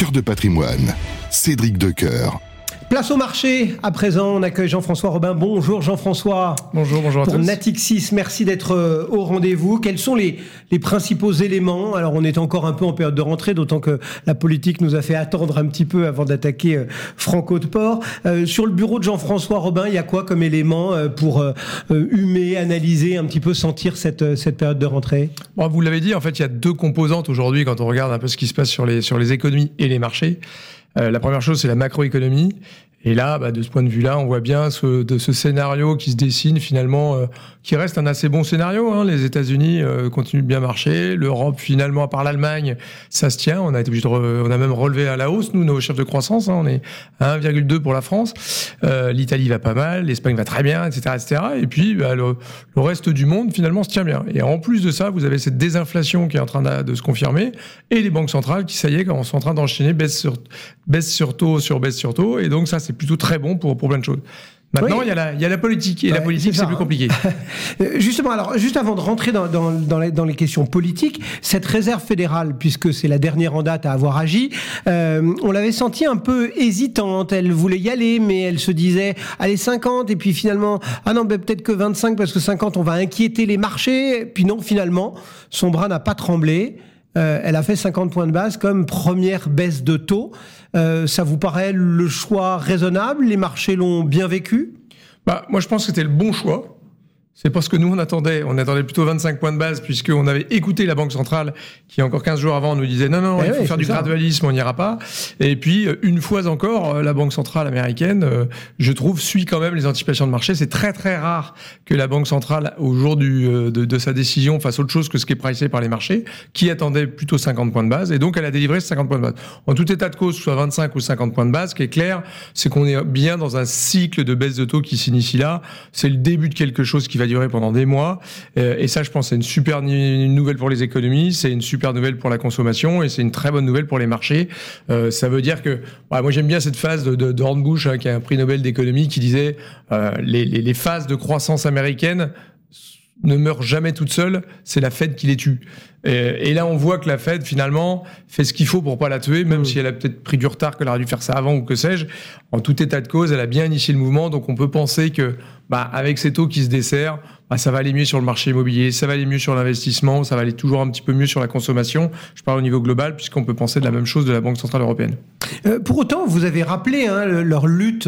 Cœur de patrimoine, Cédric Decoeur. Place au marché. À présent, on accueille Jean-François Robin. Bonjour Jean-François. Bonjour à tous. Pour Natixis, merci d'être au rendez-vous. Quels sont les principaux éléments ? Alors, on est encore un peu en période de rentrée, d'autant que la politique nous a fait attendre un petit peu avant d'attaquer Franco de Port. Sur le bureau de Jean-François Robin, il y a quoi comme élément pour humer, analyser, un petit peu sentir cette période de rentrée ? Bon, vous l'avez dit, en fait, il y a deux composantes aujourd'hui quand on regarde un peu ce qui se passe sur les économies et les marchés. La première chose, c'est la macroéconomie. Et là, de ce point de vue-là, on voit bien ce scénario qui se dessine finalement, qui reste un assez bon scénario. Les États-Unis continuent de bien marcher. L'Europe, finalement, à part l'Allemagne, ça se tient. On a été obligé on a même relevé à la hausse, nous, nos chefs de croissance. On est à 1,2 pour la France. L'Italie va pas mal, l'Espagne va très bien, etc., etc. Et puis, le reste du monde, finalement, se tient bien. Et en plus de ça, vous avez cette désinflation qui est en train de se confirmer, et les banques centrales qui, ça y est, sont en train d'enchaîner baisse sur taux sur baisse sur taux. Et donc, ça, c'est plutôt très bon pour plein de choses. Maintenant, il y a la politique, et la politique, c'est plus compliqué. Justement, alors, juste avant de rentrer dans les questions politiques, cette réserve fédérale, puisque c'est la dernière en date à avoir agi, on l'avait sentie un peu hésitante. Elle voulait y aller, mais elle se disait, allez, 50, et puis finalement, peut-être que 25, parce que 50, on va inquiéter les marchés. Puis non, finalement, son bras n'a pas tremblé. Elle a fait 50 points de base comme première baisse de taux. Ça vous paraît le choix raisonnable ? Les marchés l'ont bien vécu ? Moi, je pense que c'était le bon choix. C'est parce que nous, on attendait plutôt 25 points de base, puisqu'on avait écouté la Banque centrale, qui encore 15 jours avant nous disait non, il faut faire du gradualisme, on n'ira pas. Et puis, une fois encore, la Banque centrale américaine, je trouve, suit quand même les anticipations de marché. C'est très très rare que la Banque centrale, au jour de sa décision, fasse autre chose que ce qui est pricé par les marchés, qui attendaient plutôt 50 points de base. Et donc, elle a délivré ces 50 points de base. En tout état de cause, soit 25 ou 50 points de base, ce qui est clair, c'est qu'on est bien dans un cycle de baisse de taux qui s'initie là. C'est le début de quelque chose qui va durer pendant des mois, et ça, je pense, c'est une super nouvelle pour les économies, c'est une super nouvelle pour la consommation, et c'est une très bonne nouvelle pour les marchés. Ça veut dire que, moi, j'aime bien cette phase de Hornbush, qui a un prix Nobel d'économie, qui disait les phases de croissance américaine ne meurent jamais toutes seules, c'est la Fed qui les tue. Et là, on voit que la Fed, finalement, fait ce qu'il faut pour pas la tuer, même si elle a peut-être pris du retard, qu'elle aurait dû faire ça avant ou que sais-je. En tout état de cause, elle a bien initié le mouvement, donc on peut penser que, avec ces taux qui se desserrent, ça va aller mieux sur le marché immobilier, ça va aller mieux sur l'investissement, ça va aller toujours un petit peu mieux sur la consommation. Je parle au niveau global, puisqu'on peut penser de la même chose de la Banque centrale européenne. Pour autant, vous avez rappelé leur lutte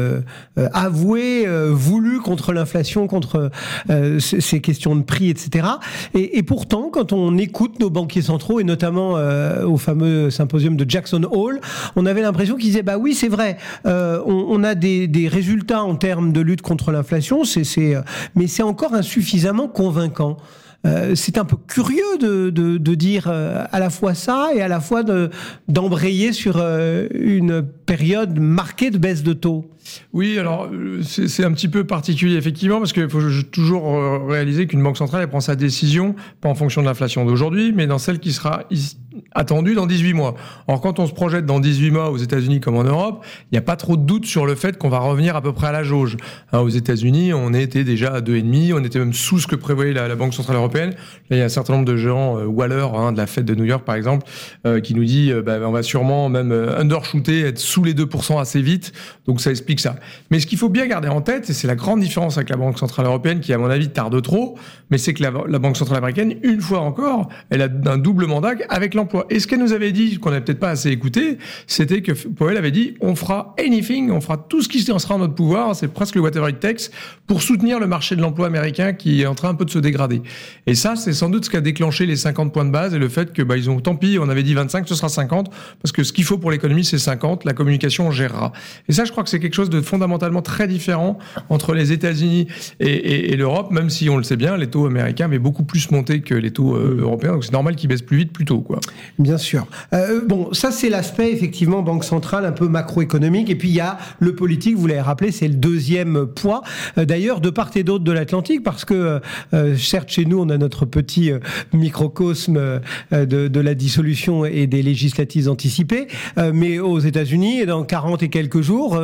avouée, voulue contre l'inflation, contre ces questions de prix, etc. Et pourtant, quand on écoute nos banquiers centraux, et notamment au fameux symposium de Jackson Hole, on avait l'impression qu'ils disaient oui, c'est vrai, on a des résultats en termes de lutte contre l'inflation, mais c'est encore insuffisamment convaincant. C'est un peu curieux de dire à la fois ça et à la fois d'embrayer sur une période marquée de baisse de taux. Oui, alors c'est un petit peu particulier effectivement, parce qu'il faut toujours réaliser qu'une banque centrale, elle prend sa décision pas en fonction de l'inflation d'aujourd'hui, mais dans celle qui sera attendue dans 18 mois. Or, quand on se projette dans 18 mois aux États-Unis comme en Europe, il n'y a pas trop de doute sur le fait qu'on va revenir à peu près à la jauge. Aux États-Unis, on était déjà à 2,5, on était même sous ce que prévoyait la Banque centrale européenne. Là, il y a un certain nombre de gens, Waller, de la Fed de New York par exemple, qui nous dit on va sûrement même undershooter, être sous les 2% assez vite. Donc ça explique ça. Mais ce qu'il faut bien garder en tête, et c'est la grande différence avec la Banque centrale européenne, qui à mon avis tarde trop, mais c'est que la Banque centrale américaine, une fois encore, elle a un double mandat avec l'emploi. Et ce qu'elle nous avait dit, qu'on n'avait peut-être pas assez écouté, c'était que Powell avait dit on fera anything, on fera tout ce qui sera en notre pouvoir, c'est presque le whatever it takes, pour soutenir le marché de l'emploi américain qui est en train un peu de se dégrader. Et ça, c'est sans doute ce qui a déclenché les 50 points de base, et le fait que ils ont, tant pis, on avait dit 25, ce sera 50, parce que ce qu'il faut pour l'économie, c'est 50, la communication, on gérera. Et ça, je crois que c'est quelque chose de fondamentalement très différent entre les États-Unis et l'Europe, même si on le sait bien, les taux américains avaient beaucoup plus monté que les taux européens, donc c'est normal qu'ils baissent plus vite, plus tôt, quoi. Bien sûr. Ça c'est l'aspect effectivement banque centrale un peu macroéconomique, et puis il y a le politique, vous l'avez rappelé, c'est le deuxième poids. D'ailleurs, de part et d'autre de l'Atlantique, parce que certes chez nous on a notre petit microcosme de la dissolution et des législatives anticipées, mais aux États-Unis, dans 40 et quelques jours,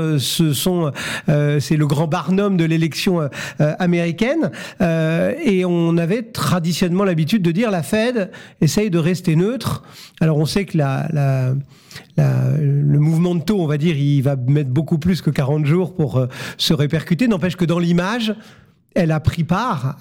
c'est le grand barnum de l'élection américaine, et on avait traditionnellement l'habitude de dire la Fed essaye de rester neutre autres. Alors on sait que le mouvement de taux, on va dire, il va mettre beaucoup plus que 40 jours pour se répercuter. N'empêche que dans l'image, elle a pris part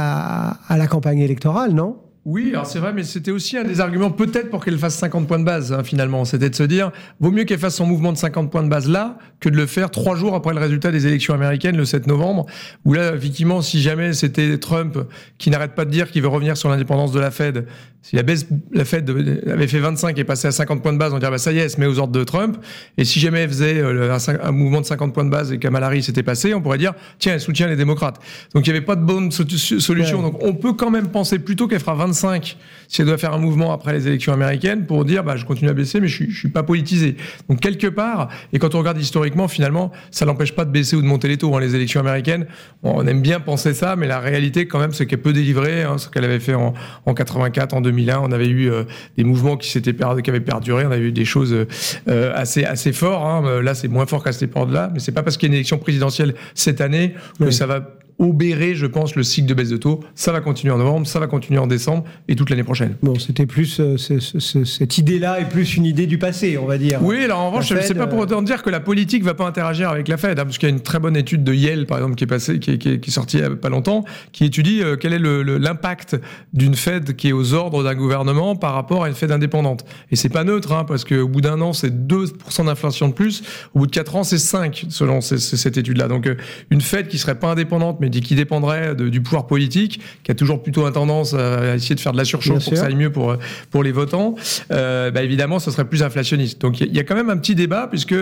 à la campagne électorale, non ? Oui, alors c'est vrai, mais c'était aussi un des arguments peut-être pour qu'elle fasse 50 points de base, finalement. C'était de se dire, vaut mieux qu'elle fasse son mouvement de 50 points de base là, que de le faire 3 jours après le résultat des élections américaines, le 7 novembre, où là, effectivement, si jamais c'était Trump qui n'arrête pas de dire qu'il veut revenir sur l'indépendance de la Fed, si la Fed avait fait 25 et passé à 50 points de base, on dirait, ça y est, elle se met aux ordres de Trump. Et si jamais elle faisait un mouvement de 50 points de base et Kamala Harris s'était passé, on pourrait dire, tiens, elle soutient les démocrates. Donc il n'y avait pas de bonne solution. Ouais. Donc on peut quand même penser plutôt qu'elle fera 25 si elle doit faire un mouvement après les élections américaines pour dire, je continue à baisser, mais je suis pas politisé. Donc quelque part, et quand on regarde historiquement, finalement, ça l'empêche pas de baisser ou de monter les taux. Les élections américaines, on aime bien penser ça, mais la réalité quand même, c'est qu'elle peut délivrer, ce qu'elle avait fait en 84, en 2001. On avait eu des mouvements qui avaient perduré. On avait eu des choses assez fortes. Là, c'est moins fort qu'à cette époque-là, mais c'est pas parce qu'il y a une élection présidentielle cette année que ça va obérer, je pense, le cycle de baisse de taux. Ça va continuer en novembre, ça va continuer en décembre et toute l'année prochaine. Bon, c'était plus cette idée-là est plus une idée du passé, on va dire. Oui, alors en revanche, je ne sais pas pour autant dire que la politique va pas interagir avec la Fed, parce qu'il y a une très bonne étude de Yale, par exemple, qui est sortie il y a pas longtemps, qui étudie quel est l'impact d'une Fed qui est aux ordres d'un gouvernement par rapport à une Fed indépendante. Et c'est pas neutre, parce qu'au bout d'un an, c'est 2% d'inflation de plus. Au bout de 4 ans, c'est 5, selon cette étude-là. Donc, une Fed qui serait pas indépendante, mais qui dépendrait du pouvoir politique, qui a toujours plutôt une tendance à essayer de faire de la surchauffe pour que ça aille mieux pour les votants, évidemment, ce serait plus inflationniste. Donc, il y a quand même un petit débat, puisque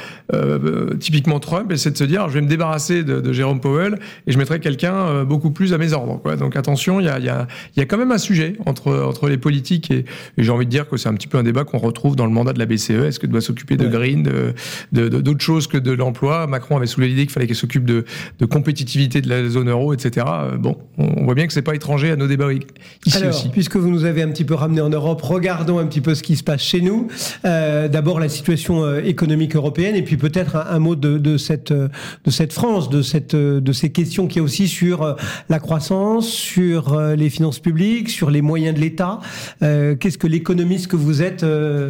typiquement Trump essaie de se dire, je vais me débarrasser de Jérôme Powell et je mettrai quelqu'un beaucoup plus à mes ordres, quoi. Donc, attention, il y a quand même un sujet entre les politiques et j'ai envie de dire que c'est un petit peu un débat qu'on retrouve dans le mandat de la BCE. Est-ce qu'elle doit s'occuper de green, d'autres choses que de l'emploi? Macron avait soulevé l'idée qu'il fallait qu'elle s'occupe de compétitivité de la zone euro, etc. Bon, on voit bien que c'est pas étranger à nos débats ici. Alors, aussi. Puisque vous nous avez un petit peu ramené en Europe, regardons un petit peu ce qui se passe chez nous. D'abord la situation économique européenne et puis peut-être un mot de cette France, de ces questions qu'il y a aussi sur la croissance, sur les finances publiques, sur les moyens de l'État. Qu'est-ce que l'économiste que vous êtes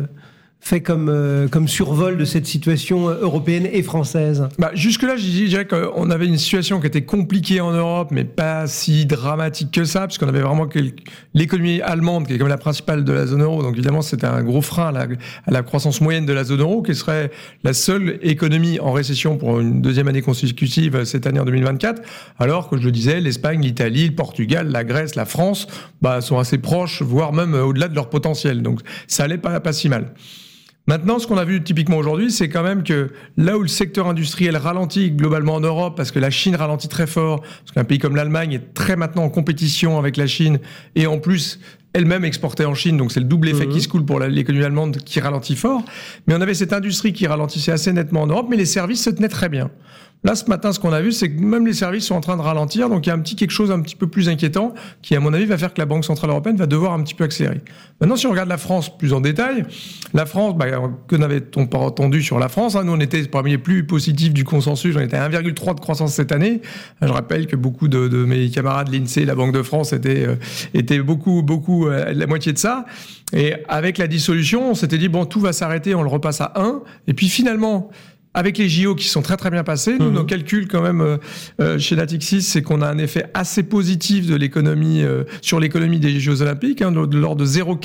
fait comme survol de cette situation européenne et française? Jusque-là, je dirais qu'on avait une situation qui était compliquée en Europe, mais pas si dramatique que ça, puisqu'on avait vraiment l'économie allemande, qui est comme la principale de la zone euro. Donc évidemment, c'était un gros frein à la croissance moyenne de la zone euro, qui serait la seule économie en récession pour une deuxième année consécutive cette année en 2024. Alors que je le disais, l'Espagne, l'Italie, le Portugal, la Grèce, la France, sont assez proches, voire même au-delà de leur potentiel. Donc ça allait pas si mal. Maintenant, ce qu'on a vu typiquement aujourd'hui, c'est quand même que là où le secteur industriel ralentit globalement en Europe, parce que la Chine ralentit très fort, parce qu'un pays comme l'Allemagne est très maintenant en compétition avec la Chine, et en plus, elle-même exportée en Chine, donc c'est le double effet qui se coule pour l'économie allemande qui ralentit fort. Mais on avait cette industrie qui ralentissait assez nettement en Europe, mais les services se tenaient très bien. Là, ce matin, ce qu'on a vu, c'est que même les services sont en train de ralentir. Donc, il y a quelque chose un petit peu plus inquiétant qui, à mon avis, va faire que la Banque Centrale Européenne va devoir un petit peu accélérer. Maintenant, si on regarde la France plus en détail, la France, que n'avait-on pas entendu sur la France? Nous, on était parmi les plus positifs du consensus. On était à 1,3 de croissance cette année. Je rappelle que beaucoup de mes camarades, l'INSEE, la Banque de France, étaient beaucoup la moitié de ça. Et avec la dissolution, on s'était dit, tout va s'arrêter, on le repasse à 1. Et puis, finalement, avec les JO qui sont très très bien passés, nous, nos calculs quand même chez Natixis, c'est qu'on a un effet assez positif de l'économie sur l'économie des Jeux Olympiques, de l'ordre de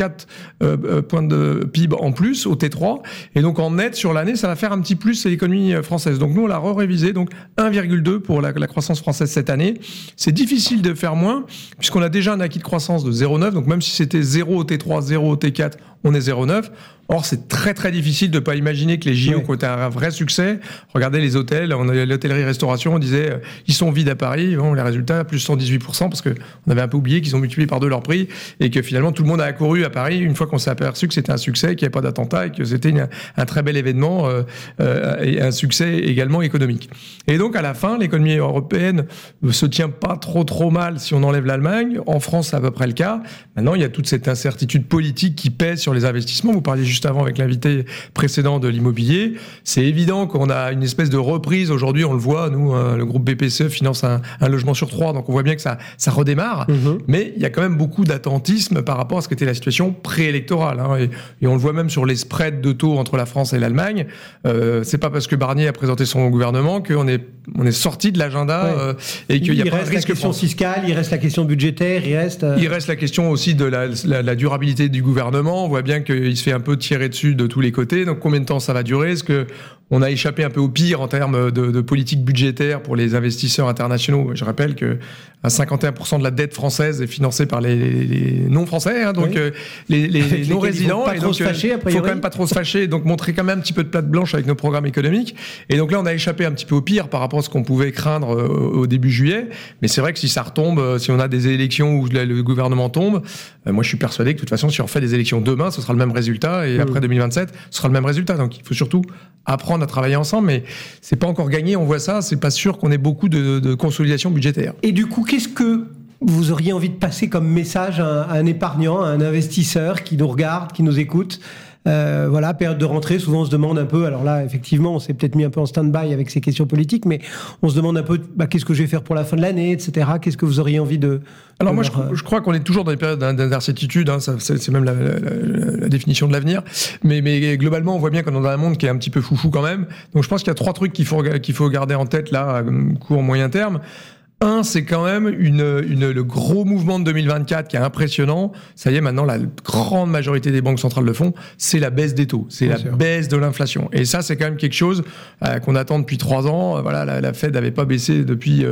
0,4 points de PIB en plus au T3, et donc en net sur l'année, ça va faire un petit plus à l'économie française. Donc nous, on l'a révisé, donc 1,2 pour la croissance française cette année. C'est difficile de faire moins, puisqu'on a déjà un acquis de croissance de 0,9, donc même si c'était 0 au T3, 0 au T4, on est 0,9. Or, c'est très très difficile de pas imaginer que les JO ont été un vrai succès. Regardez les hôtels, on a l'hôtellerie-restauration, on disait ils sont vides à Paris, les résultats plus 118%, parce que on avait un peu oublié qu'ils ont multiplié par 2 leur prix et que finalement tout le monde a accouru à Paris une fois qu'on s'est aperçu que c'était un succès, qu'il n'y avait pas d'attentat et que c'était un très bel événement et un succès également économique. Et donc à la fin, l'économie européenne ne se tient pas trop mal si on enlève l'Allemagne. En France, c'est à peu près le cas. Maintenant, il y a toute cette incertitude politique qui pèse sur sur les investissements. Vous parliez juste avant avec l'invité précédent de l'immobilier. C'est évident qu'on a une espèce de reprise. Aujourd'hui, on le voit, nous, le groupe BPCE finance un logement sur 3, donc on voit bien que ça redémarre. Mais il y a quand même beaucoup d'attentisme par rapport à ce qu'était la situation préélectorale. Et on le voit même sur les spreads de taux entre la France et l'Allemagne. C'est pas parce que Barnier a présenté son gouvernement qu'on est sorti de l'agenda et qu'il y a pas de risque. Il reste la question fiscale, il reste la question budgétaire, il reste la question aussi de la durabilité du gouvernement. On voit bien qu'il se fait un peu tirer dessus de tous les côtés. Donc combien de temps ça va durer ? Est-ce que on a échappé un peu au pire en termes de politique budgétaire pour les investisseurs internationaux ? Je rappelle que 51% de la dette française est financée par les non-français, donc les non-résidents. Il faut quand même pas trop se fâcher, donc montrer quand même un petit peu de plate blanche avec nos programmes économiques. Et donc là, on a échappé un petit peu au pire par rapport à ce qu'on pouvait craindre au début juillet. Mais c'est vrai que si ça retombe, si on a des élections où le gouvernement tombe, moi je suis persuadé que de toute façon, si on refait des élections demain, ce sera le même résultat. Et après 2027, ce sera le même résultat. Donc il faut surtout apprendre à travailler ensemble, mais c'est pas encore gagné, on voit ça, c'est pas sûr qu'on ait beaucoup de consolidation budgétaire. Et du coup, qu'est-ce que vous auriez envie de passer comme message à un épargnant, à un investisseur qui nous regarde, qui nous écoute ? Période de rentrée, souvent on se demande un peu, alors là effectivement on s'est peut-être mis un peu en stand-by avec ces questions politiques, mais on se demande un peu qu'est-ce que je vais faire pour la fin de l'année, etc. Qu'est-ce que vous auriez envie de... Alors moi je crois qu'on est toujours dans des périodes d'incertitude, c'est même la définition de l'avenir, mais globalement on voit bien qu'on est dans un monde qui est un petit peu foufou quand même, donc je pense qu'il y a 3 trucs qu'il faut garder en tête là, à court, moyen terme. Un, c'est quand même le gros mouvement de 2024 qui est impressionnant. Ça y est, maintenant, la grande majorité des banques centrales le font. C'est la baisse des taux. C'est baisse de l'inflation. Et ça, c'est quand même quelque chose qu'on attend depuis 3 ans. Voilà, la Fed n'avait pas baissé depuis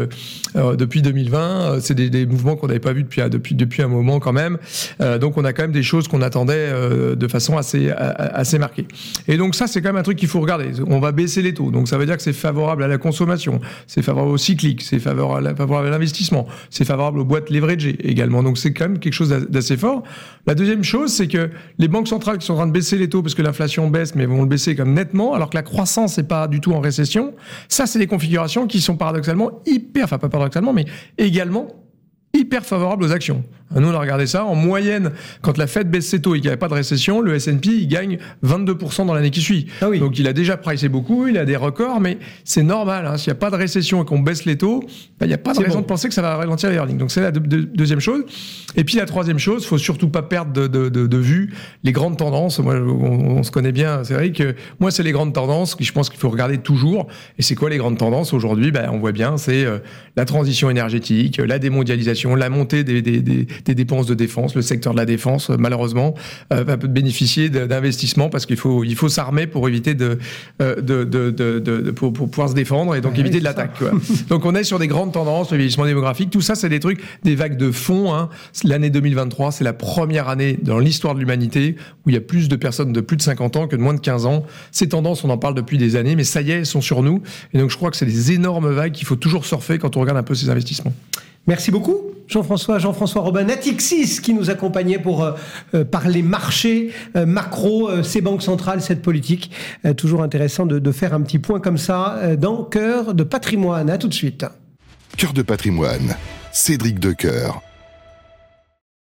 2020. C'est des mouvements qu'on n'avait pas vus depuis un moment quand même. Donc, on a quand même des choses qu'on attendait de façon assez marquée. Et donc, ça, c'est quand même un truc qu'il faut regarder. On va baisser les taux. Donc, ça veut dire que c'est favorable à la consommation. C'est favorable au cyclique. C'est favorable à l'investissement, c'est favorable aux boîtes leveragées également. Donc c'est quand même quelque chose d'assez fort. La deuxième chose, c'est que les banques centrales qui sont en train de baisser les taux parce que l'inflation baisse, mais vont le baisser comme nettement, alors que la croissance n'est pas du tout en récession. Ça, c'est des configurations qui sont paradoxalement pas paradoxalement, mais également hyper favorables aux actions. Nous, on a regardé ça. En moyenne, quand la Fed baisse ses taux et qu'il n'y avait pas de récession, le S&P, il gagne 22% dans l'année qui suit. Ah oui. Donc, il a déjà pricé beaucoup, il a des records, mais c'est normal. S'il n'y a pas de récession et qu'on baisse les taux, il n'y a pas de raison de penser que ça va ralentir les earnings. Donc, c'est la deuxième chose. Et puis, la troisième chose, il ne faut surtout pas perdre de vue les grandes tendances. Moi, on se connaît bien. C'est vrai que moi, c'est les grandes tendances que je pense qu'il faut regarder toujours. Et c'est quoi les grandes tendances aujourd'hui ? On voit bien, c'est la transition énergétique, la démondialisation, la montée des dépenses de défense. Le secteur de la défense, malheureusement, va bénéficier d'investissements parce qu'il faut s'armer pour éviter pour pouvoir se défendre et donc éviter de l'attaque. Donc on est sur des grandes tendances, le vieillissement démographique. Tout ça, c'est des trucs, des vagues de fond. L'année 2023, c'est la première année dans l'histoire de l'humanité où il y a plus de personnes de plus de 50 ans que de moins de 15 ans. Ces tendances, on en parle depuis des années, mais ça y est, elles sont sur nous. Et donc je crois que c'est des énormes vagues qu'il faut toujours surfer quand on regarde un peu ces investissements. Merci beaucoup, Jean-François Robin, Natixis, qui nous accompagnait pour parler marché, macro, ces banques centrales, cette politique. Toujours intéressant de faire un petit point comme ça dans Cœur de patrimoine. À tout de suite. Cœur de patrimoine, Cédric Decoeur.